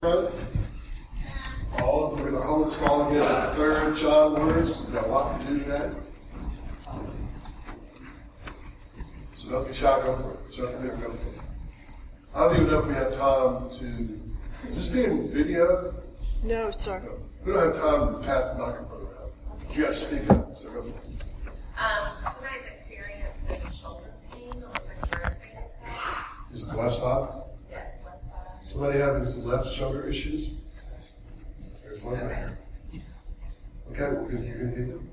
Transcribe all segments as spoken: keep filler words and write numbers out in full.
All of them are going to hold us all again at the third John words. We've got a lot to do today. So don't be shy, go for it. Jump in there and go for it. I don't even know if we have time to... Is this being videoed? No, sir. No. We don't have time to pass the microphone around. You got to speak up, so go for it. Um, somebody's experiencing shoulder pain. It looks like irritated pain. Is it the left side? Yes, left side. Somebody having some left shoulder issues? There's one there. Okay, well, good. You're going to get them.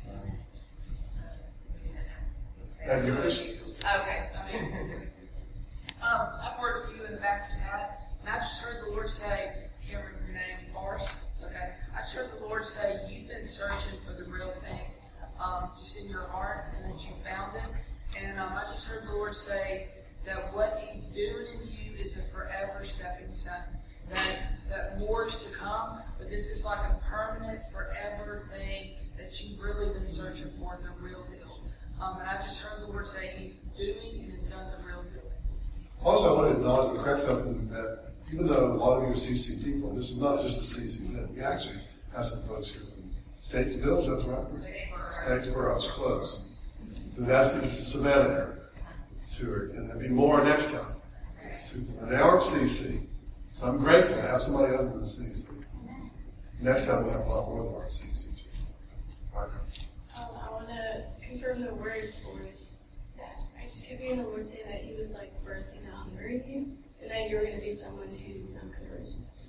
And yours? Okay. um, I've worked with you in the Baptist side, and I just heard the Lord say, can't remember your name, Morris. Okay. I just heard the Lord say, you've been searching for the real thing, um, just in your heart, and that you found it. And um, I just heard the Lord say that what He's doing in you is a forever stepping stone. That that more is to come, but this is like a permanent, forever thing that you've really been searching for, the real deal. Um, and I just heard the Lord say He's doing and has done the real deal. Also, I want to acknowledge and correct something that even though a lot of you are C C people, and this is not just a C C event, we actually have some folks here from Statesville, that's right? Statesboro, it's close. And that's it's the Savannah area. And there'll be more next time. And they are C C. So I'm grateful to have somebody other than C C. Next time we'll have a lot more than our C C too. Right. Um, I want to confirm the word for us. That I just kept hearing the Lord say that He was like birthing a hunger in you, and that you were going to be someone who's um, conversions.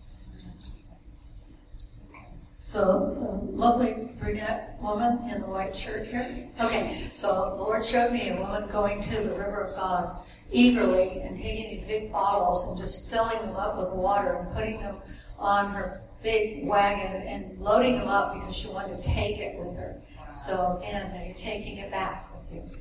So, the lovely brunette woman in the white shirt here. Okay, so the Lord showed me a woman going to the river of God eagerly and taking these big bottles and just filling them up with water and putting them on her big wagon and loading them up because she wanted to take it with her. So, again, you're taking it back with you.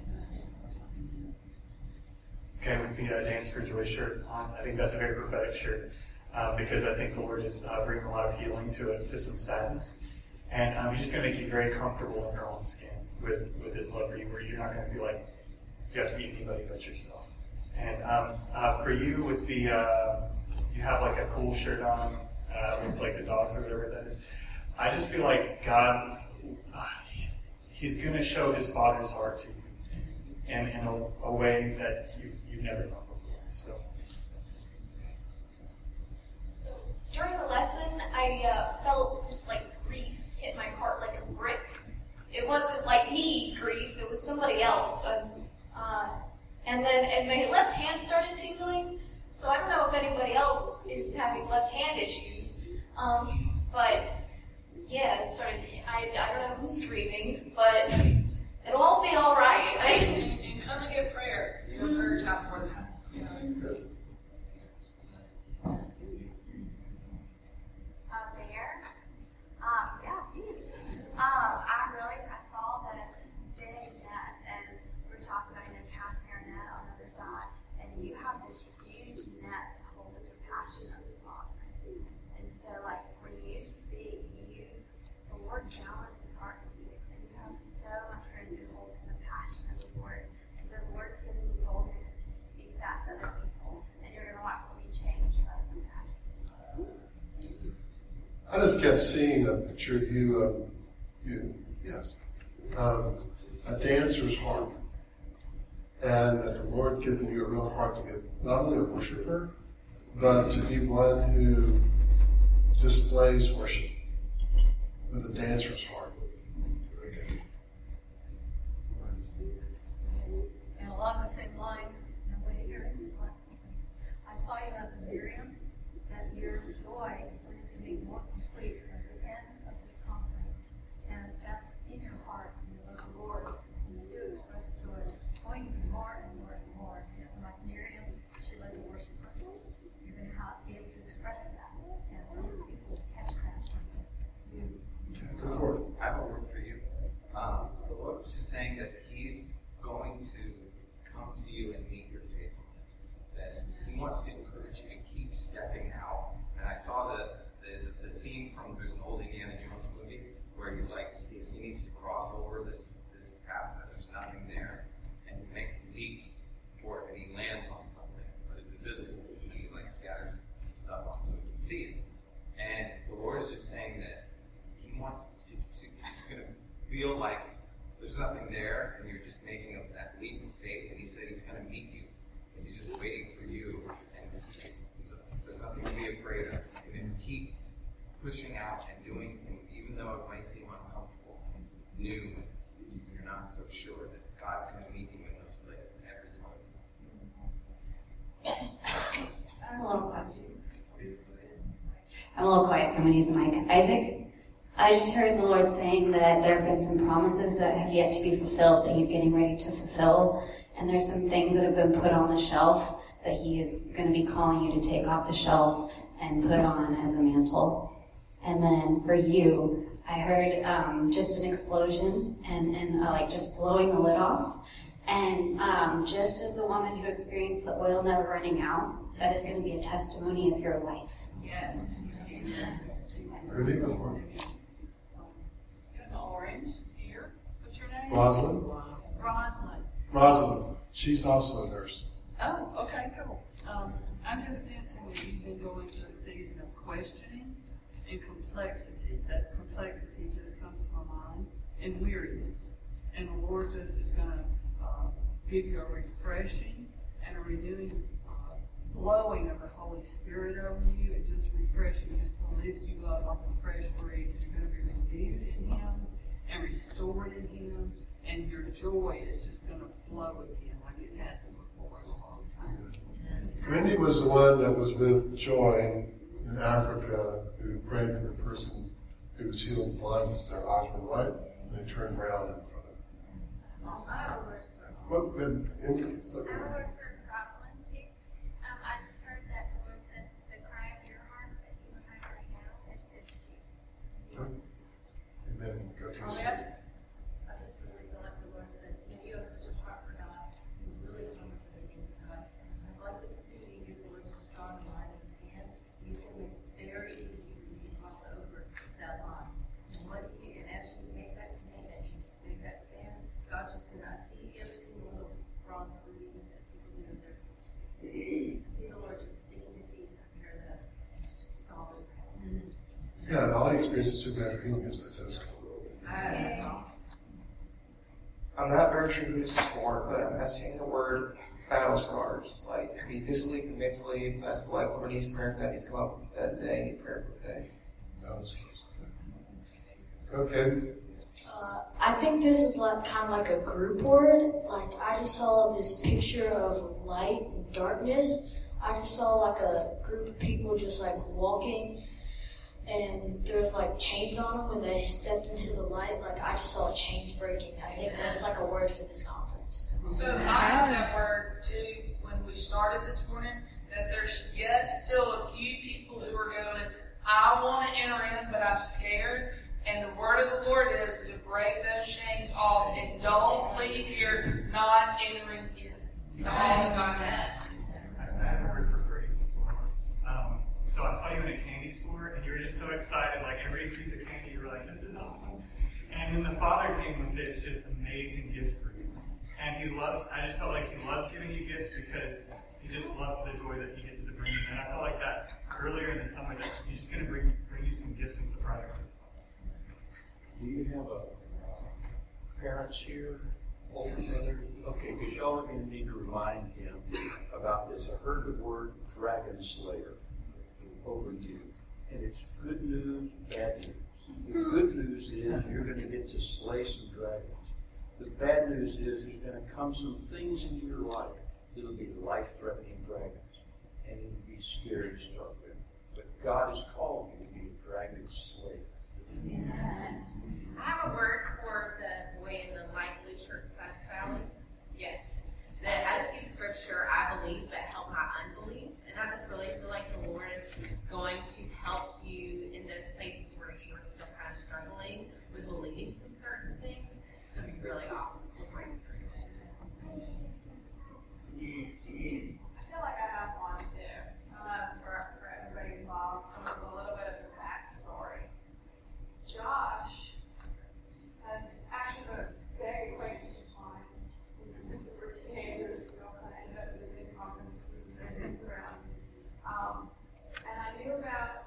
Okay, with the uh, Dance for Joy shirt on, I think that's a very prophetic shirt. Um, because I think the Lord is uh, bringing a lot of healing to it, to some sadness. And um, He's just going to make you very comfortable in your own skin with, with His love for you, where you're not going to feel like you have to be anybody but yourself. And um, uh, for you, with the, uh, you have like a cool shirt on uh, with like the dogs or whatever that is. I just feel like God, uh, He's going to show His Father's heart to you in, in a, a way that you've, you've never known before. So. During the lesson, I uh, felt this like grief hit my heart like a brick. It wasn't like me grief; it was somebody else. Um, uh, and then, and my left hand started tingling. So I don't know if anybody else is having left hand issues. Um, but yeah, it started. I, I don't know who's screaming, but it'll all be all right. And, and come and get prayer. You know, prayer time for that. You know. Um, yeah, geez. Um, I really, I saw this big net, and we were talking about, you know, casting our net on the other side, and you have this huge net to hold the compassion of the Father. And so, like, when you speak, you, the Lord challenges His heart to you, and you have so much room to hold the compassion of the Lord. And so the Lord's giving you boldness to speak that to other people, and you're going to watch them be changed by the compassion. I just kept seeing a picture of you, um, you, yes, um, a dancer's heart. And that the Lord given you a real heart to be not only a worshiper, but to be one who displays worship with a dancer's heart. Very good. And along the same lines, I saw you as a Miriam, that your joy is going to be more complete at the end of this conference. And that's in your heart, and you love the Lord, and you do express joy. It's going to be more and more and more. And like Miriam, she led the worship praise. You're going to have, be able to express that, and other people catch that from you. Okay, go for it. I have a word for you. Um, the Lord was just saying that He's going to come to you and meet your faithfulness. That He wants to encourage you to keep steady. see it. And the Lord is just saying that He wants to, to He's going to feel like there's nothing there, and you're just making up that leap of faith. And He said He's going to meet you, and He's just waiting for you. And there's nothing to be afraid of. And keep pushing out and doing things, even though it might seem uncomfortable. It's new, and you're not so sure that God's going to meet you in those places every time. I'm a little quiet. I'm a little quiet. Someone use the mic. Isaac, I just heard the Lord saying that there have been some promises that have yet to be fulfilled that He's getting ready to fulfill. And there's some things that have been put on the shelf that He is going to be calling you to take off the shelf and put on as a mantle. And then for you, I heard um, just an explosion and, and uh, like just blowing the lid off. And um, just as the woman who experienced the oil never running out, that is going to be a testimony of your life. Yes. Amen. Really good for you. Got an orange here. What's your name? Rosalind? Rosalind. Rosalind. She's also a nurse. Oh, okay, cool. Um, I'm just sensing that you've been going through a season of questioning and complexity. That complexity just comes to my mind, and weariness. And the Lord just is going to uh, give you a refreshing and a renewing uh, blowing of the Holy Spirit over you, and just refreshing, just to lift you up like a fresh breeze. And you're going to be renewed in Him and restored in Him, and your joy is just going to flow again like it hasn't before in a long time. Randy was the one that was with Joy in Africa who prayed for the person who was healed of blindness. Their eyes were light, and they turned around in front of him. I have a word for What, and, and, I have a word for Rosalind too. Um, I just heard that the Lord said the cry of your heart that you and I right now, it's His too. Amen. Go to Oh, yeah. I just really feel like the Lord said, you know, you have such a heart for God. You really come for the things of God. I feel like this is going to be your Lord's strong line in the sand. He's going to make it very easy for you to cross over that line. And once you, and as you make that commitment, you make that stand, God's just going to, I see, you ever seen the little bronze buoys that people do in their, I see the Lord just sticking your feet up here, that's, it's just solid. Mm-hmm. Yeah, and all he experienced supernatural healing is that says. I'm not very sure who this is for, but I'm not saying the word battle scars. Like, could be physically, could be mentally. I feel like whoever needs prayer for that needs to come up with that today. Need prayer for today. Battle scars. Okay. Uh, I think this is like kind of like a group word. Like, I just saw this picture of light and darkness. I just saw like a group of people just like walking, and there's like chains on them when they stepped into the light. Like, I just saw chains breaking. I think that's like a word for this conference. So I had that word too when we started this morning, that there's yet still a few people who are going, I want to enter in, but I'm scared. And the word of the Lord is to break those chains off and don't leave here not entering in to all that God has. I have a word for grace. Um, so I saw you in a candy store, and you were just so excited. Like every piece of candy, you were like, "This is awesome!" And then the Father came with this just amazing gift for you. And He loves. I just felt like He loves giving you gifts because He just loves the joy that He gets to bring you. And I felt like that earlier in the summer that He's just going to bring bring you some gifts and surprises. Do you have a uh, parents here, older brothers? Okay, because y'all are going to need to remind him about this. I heard the word dragon slayer over you, and it's good news, bad news. The good news is you're going to get to slay some dragons. The bad news is there's going to come some things into your life that'll be life-threatening dragons, and it'll be scary to start with. But God has called you to be a dragon slayer. Amen. I have a word for the boy in the light blue shirt side, Sally. Yes. That I just see scripture, I believe, that helped my unbelief. And I just really feel like the Lord is going to help you in those places where you are still kind of struggling with believing some certain things. It's going to be really awesome. We'll bring it through. I feel like I have one too. Um, for, for everybody involved, a little bit of a backstory. Josh has actually been a very acquaintance of mine since we were teenagers. We all kind of ended up at the same conferences and things around. Um, and I knew about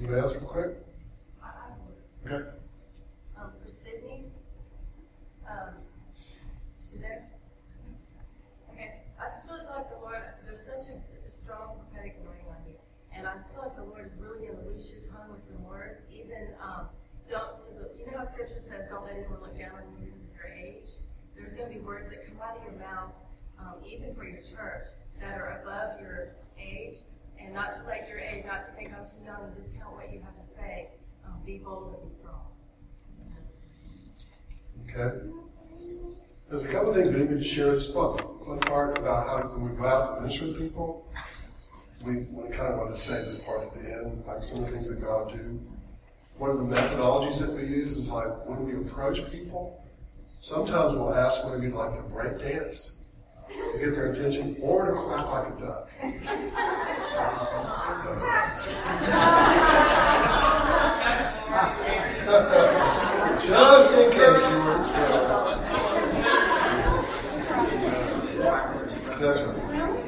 Anybody else real quick? Okay. Um, for Sydney, um, is she there? Okay, I just really feel like the Lord, there's such a, a strong prophetic anointing on you. And I just feel like the Lord is really going to loose your tongue with some words. Even, um, don't, you know how Scripture says, don't let anyone look down on you because of your age? There's going to be words that come out of your mouth, um, even for your church, that are above your age. And not to let your age, not to think I'm too young and discount what you have to say. Um, be bold and be strong. Okay. There's a couple of things we need to share this book. One part about how when we go out to minister to people, we, we kind of want to say this part at the end, like some of the things that God will do. One of the methodologies that we use is like when we approach people, sometimes we'll ask one of you to like to break dance to get their attention or to quack like a duck. Just in case you weren't scared. That's right.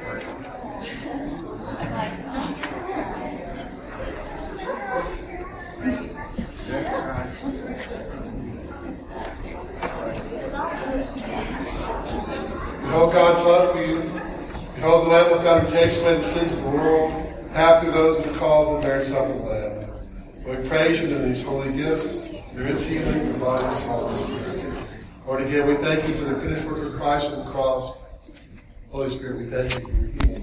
Behold God's love for you. Behold the Lamb of God who takes away the sins of the world. Happy are those that are called and married son of the Lamb. We praise you in these holy gifts. There is healing for body, soul, and spirit. Lord, again, we thank you for the finished work of Christ on the cross. Holy Spirit, we thank you for your healing.